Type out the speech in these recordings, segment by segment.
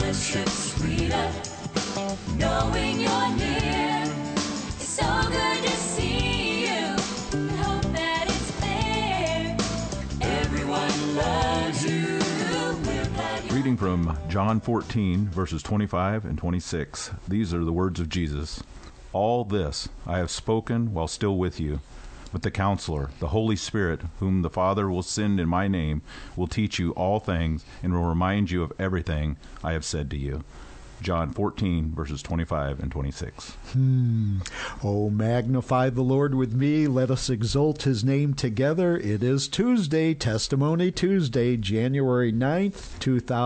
Fellowship's sweeter, knowing you're near. It's so good to see you. Hope that it's clear. Everyone loves you. We're glad you're Reading from John 14, verses 25 and 26. These are the words of Jesus. All this I have spoken while still with you. But the Counselor, the Holy Spirit, whom the Father will send in my name, will teach you all things and will remind you of everything I have said to you. John 14, verses 25 and 26. Oh, magnify the Lord with me. Let us exalt his name together. It is Tuesday, Testimony Tuesday, January 9th,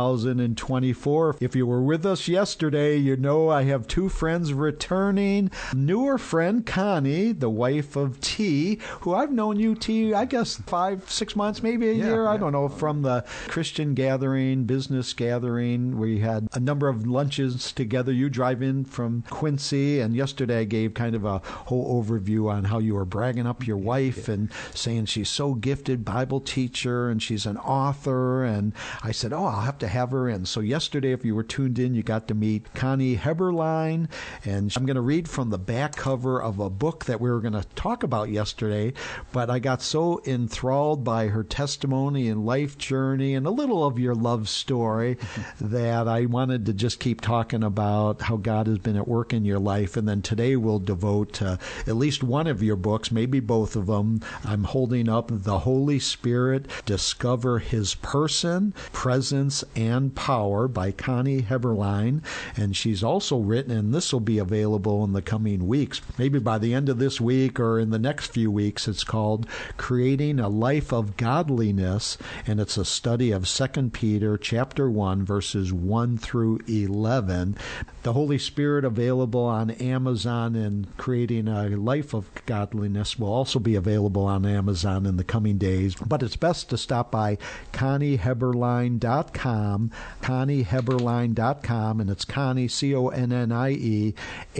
2024. If you were with us yesterday, you know I have two friends returning. Newer friend, Connie, the wife of T, who I've known you, T, I guess 5-6 months, maybe a year. I don't know, from the Christian gathering, business gathering. We had a number of lunches together. You drive in from Quincy, and yesterday I gave kind of a whole overview on how you were bragging up your wife and saying she's so gifted, Bible teacher, and she's an author. And I said, I'll have to have her in. So yesterday, if you were tuned in, you got to meet Connie Heberlein, and I'm going to read from the back cover of a book that we were going to talk about yesterday, but I got so enthralled by her testimony and life journey and a little of your love story that I wanted to just keep talking about how God has been at work in your life. And then today we'll devote to at least one of your books, maybe both of them. I'm holding up The Holy Spirit, Discover His Person, Presence, and Power by Connie Heberlein. And she's also written, and this will be available in the coming weeks, maybe by the end of this week or in the next few weeks. It's called Creating a Life of Godliness, and it's a study of 2 Peter chapter 1, verses 1 through 11. The Holy Spirit available on Amazon, and Creating a Life of Godliness will also be available on Amazon in the coming days. But it's best to stop by ConnieHeberlein.com, ConnieHeberlein.com, and it's Connie, Connie,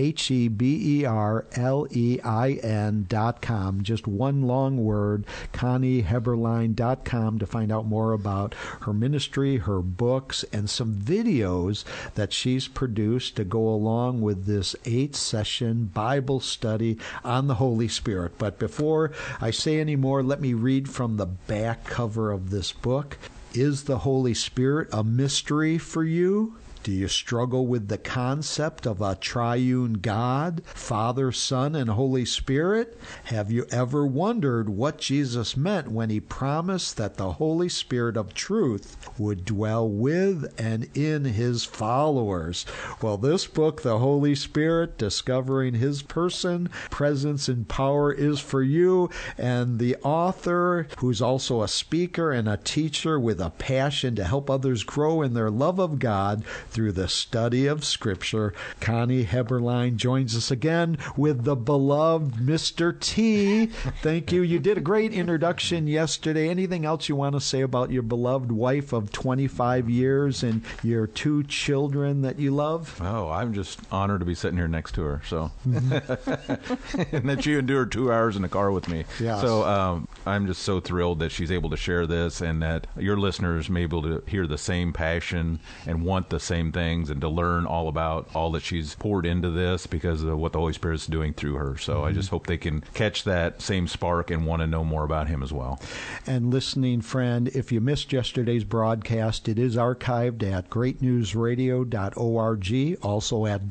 Heberlein.com. Just one long word, ConnieHeberlein.com, to find out more about her ministry, her books, and some videos that she's produced to go along with this 8-session Bible study on the Holy Spirit. But before I say any more, let me read from the back cover of this book. Is the Holy Spirit a mystery for you? Do you struggle with the concept of a triune God, Father, Son, and Holy Spirit? Have you ever wondered what Jesus meant when he promised that the Holy Spirit of truth would dwell with and in his followers? Well, this book, The Holy Spirit, Discovering His Person, Presence, and Power, is for you. And the author, who's also a speaker and a teacher with a passion to help others grow in their love of God through the study of Scripture, Connie Heberlein joins us again with the beloved Mr. T. Thank you. You did a great introduction yesterday. Anything else you want to say about your beloved wife of 25 years and your 2 children that you love? Oh, I'm just honored to be sitting here next to her. So, and that you endured 2 hours in the car with me. Yes. So I'm just so thrilled that she's able to share this, and that your listeners may be able to hear the same passion and want the same things, and to learn all about all that she's poured into this because of what the Holy Spirit's doing through her. So I just hope they can catch that same spark and want to know more about him as well. And listening friend, if you missed yesterday's broadcast, it is archived at greatnewsradio.org, also at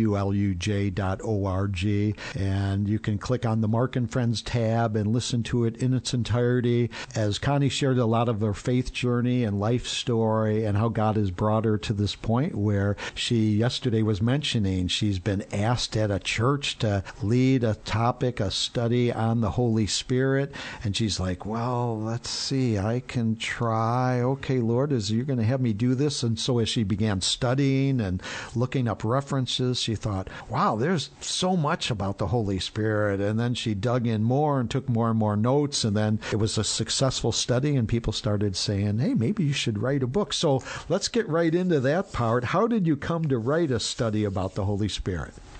WLUJ.org, and you can click on the Mark and Friends tab and listen to it in its entirety, as Connie shared a lot of her faith journey and life story and how God has brought her to this point where she yesterday was mentioning she's been asked at a church to lead a topic, a study on the Holy Spirit, and she's like, well, let's see, I can try. Okay, Lord, you're going to have me do this? And so as she began studying and looking up references, she thought, wow, there's so much about the Holy Spirit. And then she dug in more and took more and more notes, and then it was a successful study, and people started saying, hey, maybe you should write a book. So let's get right into that part. How did you come to write a study about the Holy Spirit?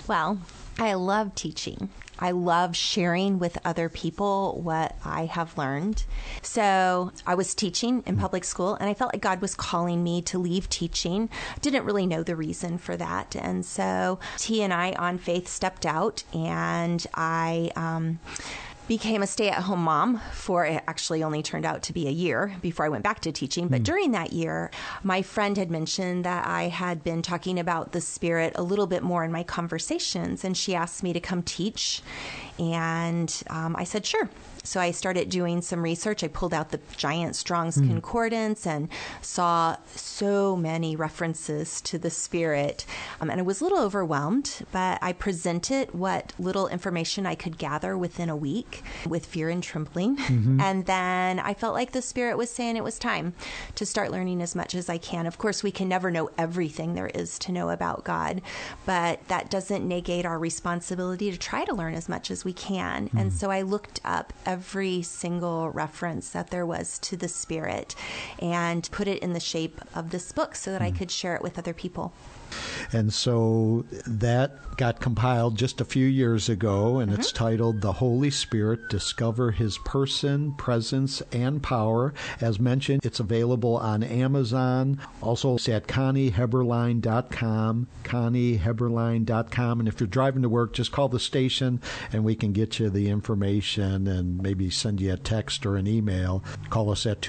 Well, I love teaching. I love sharing with other people what I have learned. So I was teaching in public school, and I felt like God was calling me to leave teaching. Didn't really know the reason for that. And so T and I on Faith stepped out, and I became a stay-at-home mom for, it actually only turned out to be a year before I went back to teaching. But during that year, my friend had mentioned that I had been talking about the Spirit a little bit more in my conversations, and she asked me to come teach. And I said, sure. So I started doing some research. I pulled out the giant Strong's Concordance and saw so many references to the Spirit. And I was a little overwhelmed, but I presented what little information I could gather within a week with fear and trembling. And then I felt like the Spirit was saying it was time to start learning as much as I can. Of course, we can never know everything there is to know about God, but that doesn't negate our responsibility to try to learn as much as we can. And so I looked up every single reference that there was to the Spirit and put it in the shape of this book so that I could share it with other people. And so that got compiled just a few years ago, and it's titled The Holy Spirit, Discover His Person, Presence, and Power. As mentioned, it's available on Amazon. Also, it's at ConnieHeberlein.com, ConnieHeberlein.com. And if you're driving to work, just call the station, and we can get you the information and maybe send you a text or an email. Call us at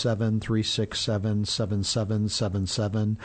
217-367-7777,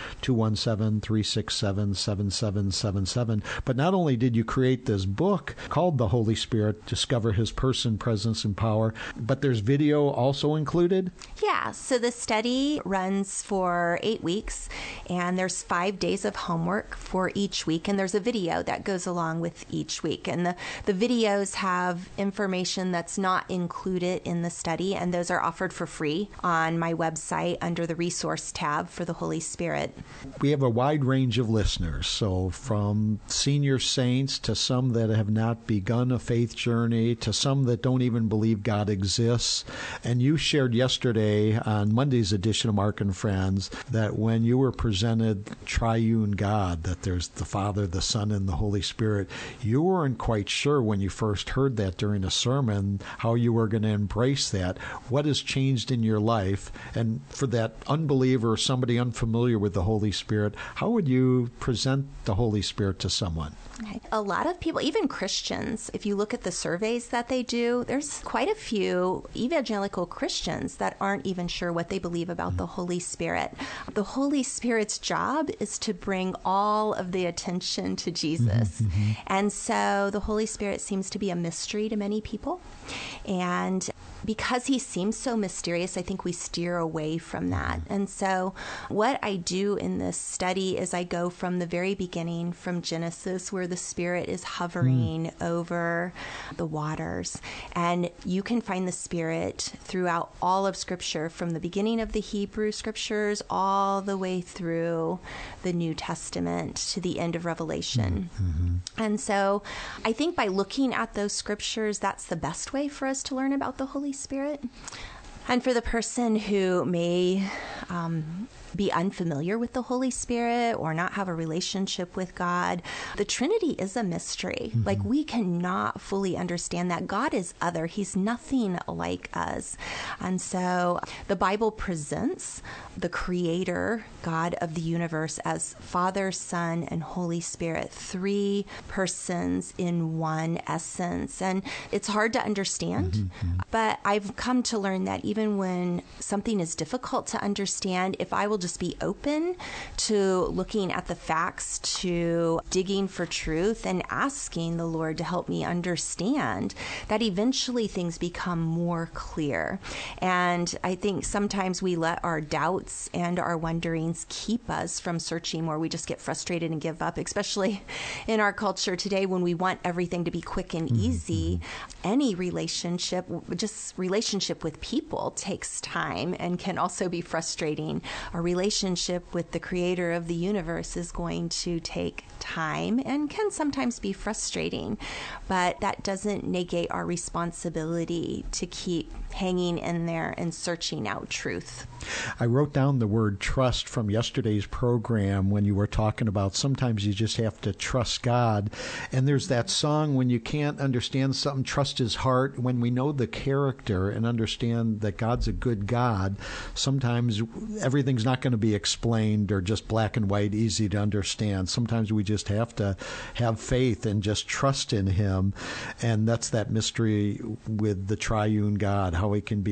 217-367-7777. But not only did you create this book called The Holy Spirit, Discover His Person, Presence, and Power, but there's video also included? Yeah, so the study runs for 8 weeks, and there's 5 days of homework for each week, and there's a video that goes along with each week. And the videos have information that's not included in the study, and those are offered for free on my website under the resource tab for the Holy Spirit. We have a wide range of listeners, so from senior saints to some that have not begun a faith journey to some that don't even believe God exists. And you shared yesterday on Monday's edition of Mark and Friends that when you were presented triune God, that there's the Father, the Son, and the Holy Spirit, you weren't quite sure when you first heard that during a sermon how you were going to embrace that. What has changed in your life? And for that unbeliever, somebody unfamiliar with the Holy Spirit, how would you present the Holy Spirit to someone? A lot of people, even Christians, if you look at the surveys that they do, there's quite a few evangelical Christians that aren't even sure what they believe about the Holy Spirit. The Holy Spirit's job is to bring all of the attention to Jesus. And so the Holy Spirit seems to be a mystery to many people. And because he seems so mysterious, I think we steer away from that. And so what I do in this study is I go from the very beginning, from Genesis, where the Spirit is hovering over the waters. And you can find the Spirit throughout all of Scripture, from the beginning of the Hebrew Scriptures all the way through the New Testament to the end of Revelation. And so I think by looking at those Scriptures, that's the best way for us to learn about the Holy Spirit. And for the person who may be unfamiliar with the Holy Spirit or not have a relationship with God, the Trinity is a mystery. Like, we cannot fully understand that. God is other. He's nothing like us. And so the Bible presents the Creator, God of the universe, as Father, Son, and Holy Spirit, 3 persons in one essence. And it's hard to understand, but I've come to learn that even when something is difficult to understand, if I will just be open to looking at the facts, to digging for truth and asking the Lord to help me understand, that eventually things become more clear. And I think sometimes we let our doubts and our wonderings keep us from searching more. We just get frustrated and give up, especially in our culture today when we want everything to be quick and easy. Any relationship, just relationship with people, takes time and can also be frustrating. A relationship with the Creator of the universe is going to take time and can sometimes be frustrating, but that doesn't negate our responsibility to keep hanging in there and searching out truth. I wrote down the word trust from yesterday's program when you were talking about sometimes you just have to trust God. And there's that song, when you can't understand something, trust his heart. When we know the character and understand that God's a good God, sometimes everything's not going to be explained or just black and white, easy to understand. Sometimes we just have to have faith and just trust in him. And that's that mystery with the triune God, how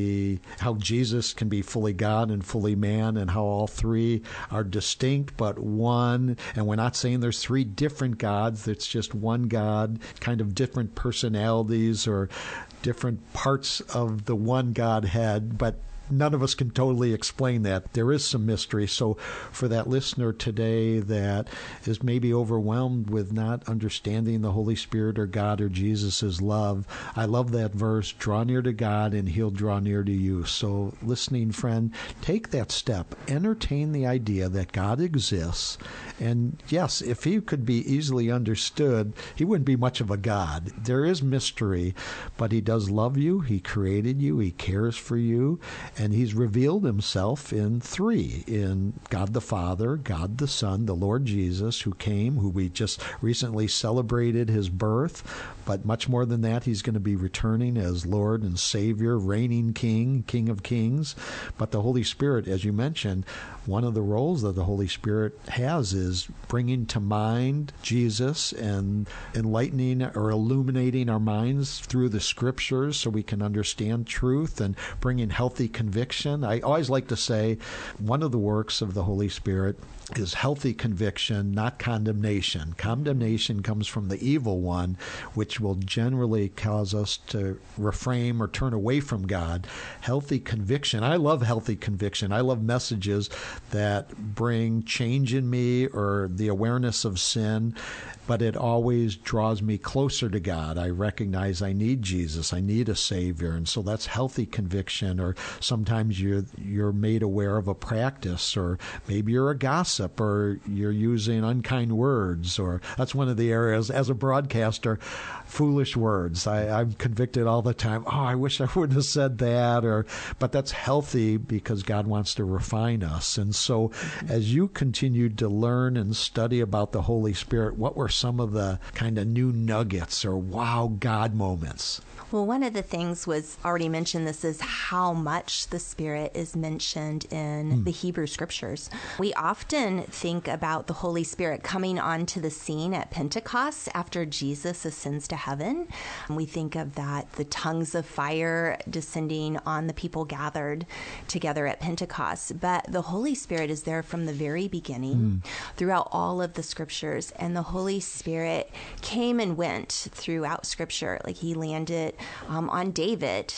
Jesus can be fully God and fully man, and how all three are distinct but one. And we're not saying there's three different gods. It's just one God, kind of different personalities or different parts of the one Godhead, but none of us can totally explain that. There is some mystery. So for that listener today that is maybe overwhelmed with not understanding the Holy Spirit or God or Jesus' love, I love that verse, draw near to God and he'll draw near to you. So listening friend, take that step. Entertain the idea that God exists. And yes, if he could be easily understood, he wouldn't be much of a God. There is mystery, but he does love you. He created you. He cares for you. And he's revealed himself in three, in God the Father, God the Son, the Lord Jesus, who came, who we just recently celebrated his birth. But much more than that, he's going to be returning as Lord and Savior, reigning King, King of Kings. But the Holy Spirit, as you mentioned, one of the roles that the Holy Spirit has is bringing to mind Jesus and enlightening or illuminating our minds through the Scriptures so we can understand truth and bringing healthy conviction. I always like to say one of the works of the Holy Spirit is healthy conviction, not condemnation. Condemnation comes from the evil one, which will generally cause us to refrain or turn away from God. Healthy conviction. I love healthy conviction. I love messages that bring change in me or the awareness of sin, but it always draws me closer to God. I recognize I need Jesus. I need a Savior. And so that's healthy conviction. Or sometimes you're made aware of a practice, or maybe you're a gossip, or you're using unkind words, or that's one of the areas as a broadcaster, foolish words. I'm convicted all the time. Oh, I wish I wouldn't have said that. But that's healthy because God wants to refine us. And so as you continued to learn and study about the Holy Spirit, what were some of the kind of new nuggets or wow God moments? Well, one of the things was already mentioned, this is how much the Spirit is mentioned in the Hebrew Scriptures. We often think about the Holy Spirit coming onto the scene at Pentecost after Jesus ascends to heaven. We think of that, the tongues of fire descending on the people gathered together at Pentecost. But the Holy Spirit is there from the very beginning throughout all of the Scriptures. And the Holy Spirit came and went throughout Scripture. Like he landed on David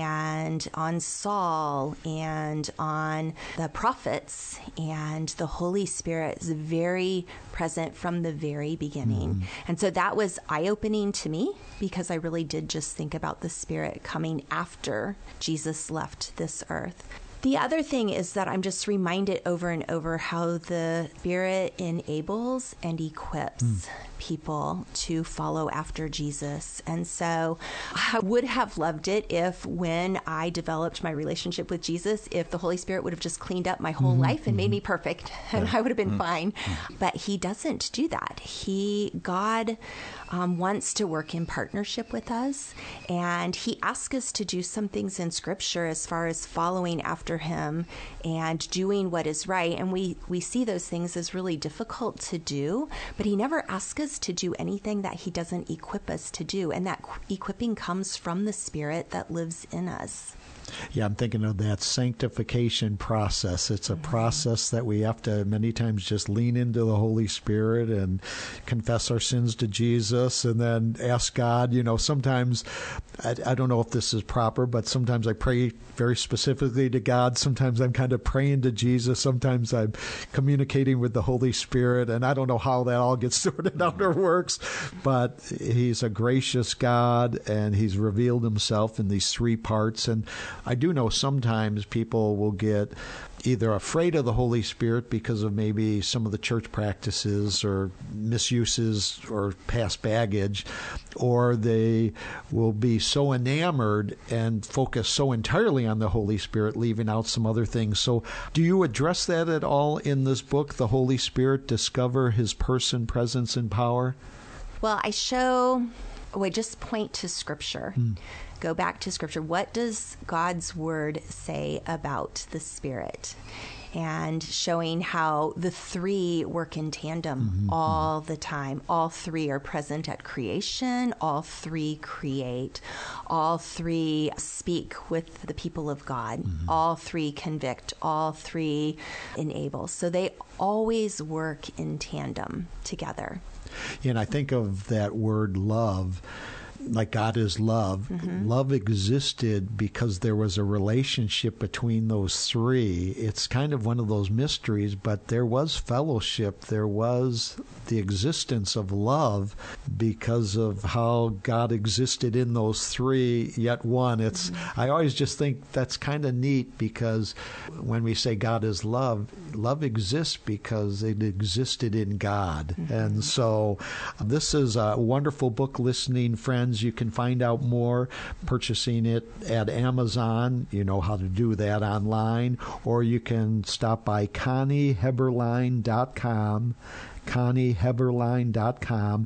and on Saul and on the prophets, and the Holy Spirit is very present from the very beginning. And so that was eye-opening to me, because I really did just think about the Spirit coming after Jesus left this earth. The other thing is that I'm just reminded over and over how the Spirit enables and equips people to follow after Jesus. And so I would have loved it if, when I developed my relationship with Jesus, if the Holy Spirit would have just cleaned up my whole life and made me perfect, and I would have been fine. But he doesn't do that. God wants to work in partnership with us, and he asks us to do some things in Scripture as far as following after him and doing what is right. And we see those things as really difficult to do, but he never asks us to do anything that he doesn't equip us to do. And that equipping comes from the Spirit that lives in us. Yeah, I'm thinking of that sanctification process. It's a process that we have to many times just lean into the Holy Spirit and confess our sins to Jesus and then ask God. Sometimes, I don't know if this is proper, but sometimes I pray very specifically to God. Sometimes I'm kind of praying to Jesus. Sometimes I'm communicating with the Holy Spirit, and I don't know how that all gets sorted out or works, but he's a gracious God, and he's revealed himself in these three parts. And I do know sometimes people will get either afraid of the Holy Spirit because of maybe some of the church practices or misuses or past baggage, or they will be so enamored and focus so entirely on the Holy Spirit, leaving out some other things. So do you address that at all in this book, The Holy Spirit, Discover His Person, Presence, and Power? Well, I just point to Scripture. Go back to Scripture. What does God's Word say about the Spirit? And showing how the three work in tandem all the time. All three are present at creation. All three create. All three speak with the people of God. All three convict. All three enable. So they always work in tandem together. And I think of that word love, like God is love. Love existed because there was a relationship between those three. It's kind of one of those mysteries, but there was fellowship. There was the existence of love because of how God existed in those three, yet one. I always just think that's kind of neat, because when we say God is love, love exists because it existed in God. And so this is a wonderful book, listening friends. You can find out more purchasing it at Amazon. You know how to do that online. Or you can stop by ConnieHeberlein.com. ConnieHeberlein.com,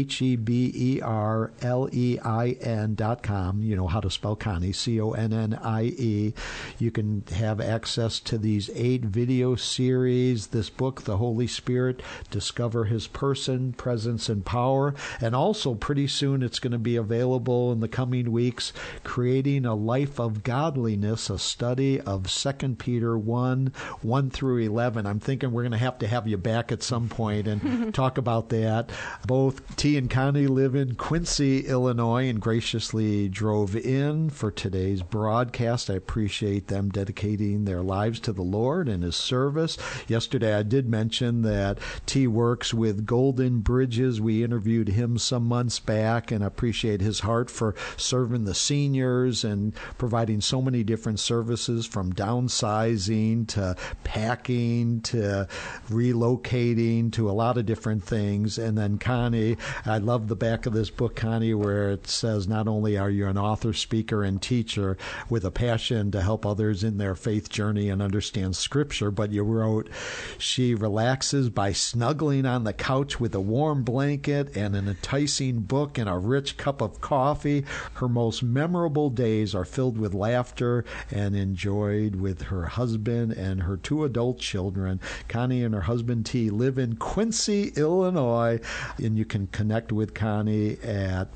Heberlein.com. You know how to spell Connie, Connie. You can have access to these 8 video series, this book, The Holy Spirit, Discover His Person, Presence, and Power. And also pretty soon it's going to be available in the coming weeks, Creating a Life of Godliness, a study of 2 Peter 1 through 11. I'm thinking we're going to have you back at some point and talk about that. Both T and Connie live in Quincy, Illinois, and graciously drove in for today's broadcast. I appreciate them dedicating their lives to the Lord and His service. Yesterday I did mention that T works with Golden Bridges. We interviewed him some months back, and I appreciate his heart for serving the seniors and providing so many different services, from downsizing to packing to relocating to a lot of different things. And then Connie, I love the back of this book, Connie, where it says not only are you an author, speaker, and teacher with a passion to help others in their faith journey and understand Scripture, but you wrote, she relaxes by snuggling on the couch with a warm blanket and an enticing book and a rich cup of coffee. Her most memorable days are filled with laughter and enjoyed with her husband and her 2 adult children. Connie and her husband T live in Quincy, Illinois, and you can connect with Connie at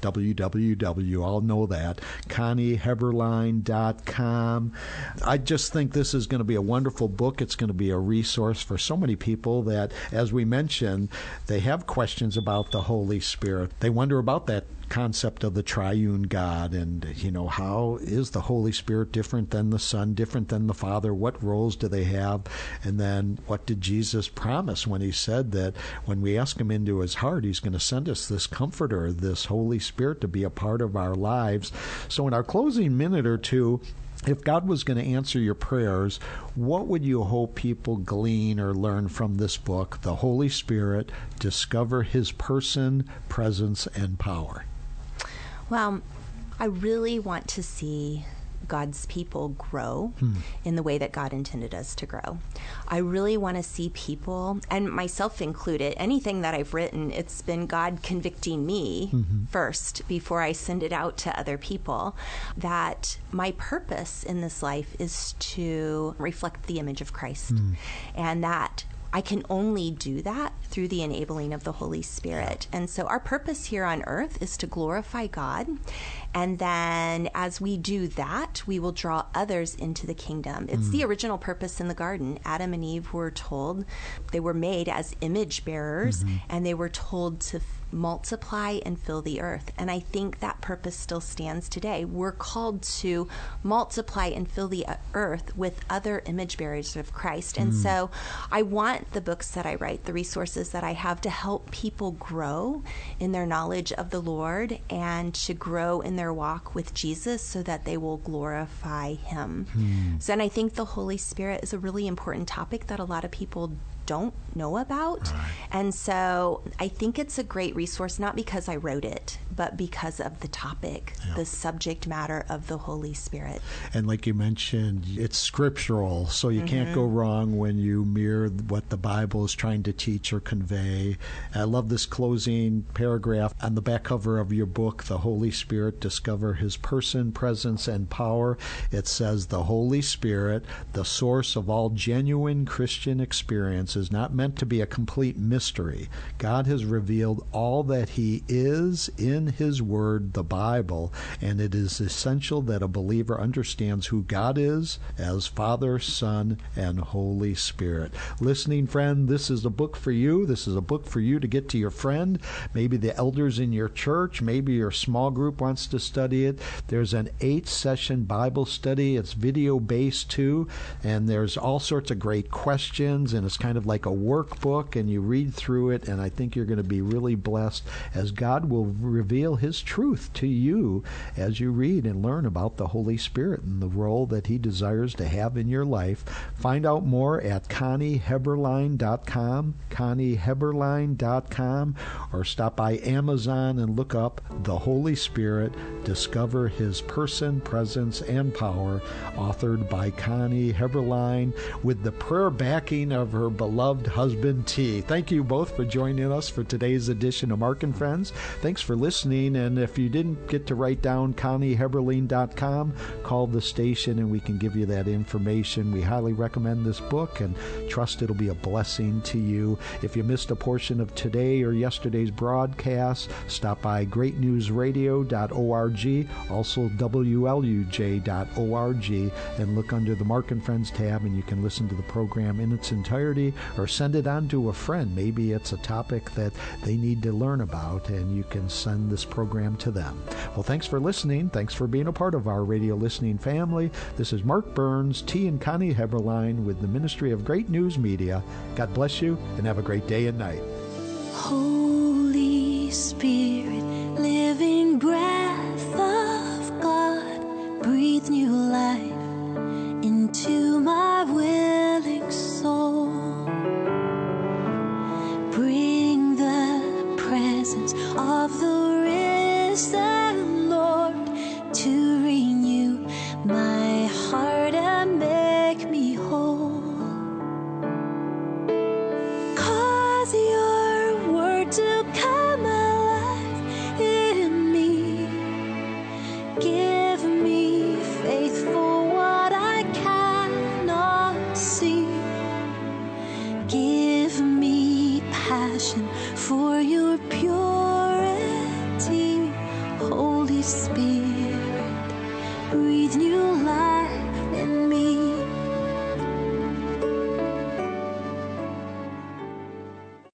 ConnieHeberlein.com. I just think this is going to be a wonderful book. It's going to be a resource for so many people that, as we mentioned, they have questions about the Holy Spirit. They wonder about that concept of the triune God, and how is the Holy Spirit different than the Son, different than the Father? What roles do they have? And then what did Jesus promise when He said that when we ask Him into His heart, He's going to send us this Comforter, this Holy Spirit, to be a part of our lives? So in our closing minute or two, if God was going to answer your prayers, what would you hope people glean or learn from this book, The Holy Spirit, Discover His Person, Presence, and Power? Well, I really want to see God's people grow in the way that God intended us to grow. I really want to see people, and myself included, anything that I've written, it's been God convicting me first before I send it out to other people, that my purpose in this life is to reflect the image of Christ, and that I can only do that through the enabling of the Holy Spirit. And so our purpose here on earth is to glorify God. And then as we do that, we will draw others into the kingdom. It's the original purpose in the garden. Adam and Eve were told, they were made as image bearers, and they were told to multiply and fill the earth. And I think that purpose still stands today. We're called to multiply and fill the earth with other image bearers of Christ. And so I want the books that I write, the resources that I have, to help people grow in their knowledge of the Lord and to grow in their walk with Jesus so that they will glorify Him. So, and I think the Holy Spirit is a really important topic that a lot of people don't know about. Right. And so I think it's a great resource, not because I wrote it, but because of the topic, the subject matter of the Holy Spirit. And like you mentioned, it's scriptural, so you can't go wrong when you mirror what the Bible is trying to teach or convey. I love this closing paragraph on the back cover of your book, The Holy Spirit, Discover His Person, Presence, and Power. It says, the Holy Spirit, the source of all genuine Christian experience, is not meant to be a complete mystery. God has revealed all that He is in His Word, the Bible, and it is essential that a believer understands who God is as Father, Son, and Holy Spirit. Listening friend, this is a book for you. This is a book for you to get to your friend, maybe the elders in your church, maybe your small group wants to study it. There's an 8-session Bible study. It's video-based too, and there's all sorts of great questions, and it's kind of like a workbook, and you read through it, and I think you're going to be really blessed as God will reveal His truth to you as you read and learn about the Holy Spirit and the role that He desires to have in your life. Find out more at ConnieHeberlein.com, ConnieHeberlein.com, or stop by Amazon and look up The Holy Spirit, Discover His Person, Presence, and Power, authored by Connie Heberlein, with the prayer backing of her beloved husband, T. Thank you both for joining us for today's edition of Mark and Friends. Thanks for listening, and if you didn't get to write down ConnieHeberlein.com, call the station and we can give you that information. We highly recommend this book and trust it'll be a blessing to you. If you missed a portion of today or yesterday's broadcast, stop by greatnewsradio.org, also WLUJ.org, and look under the Mark and Friends tab, and you can listen to the program in its entirety or send it on to a friend. Maybe it's a topic that they need to learn about, and you can send this program to them. Well, thanks for listening. Thanks for being a part of our radio listening family. This is Mark Burns, T. and Connie Heberlein with the Ministry of Great News Media. God bless you, and have a great day and night. Holy Spirit, living breath of God, breathe new life into my willing soul. Bring the presence of the risen Lord to renew my heart and make me whole. 'Cause your word to come alive in me. Give me faith for what I cannot see. Give me passion for your pure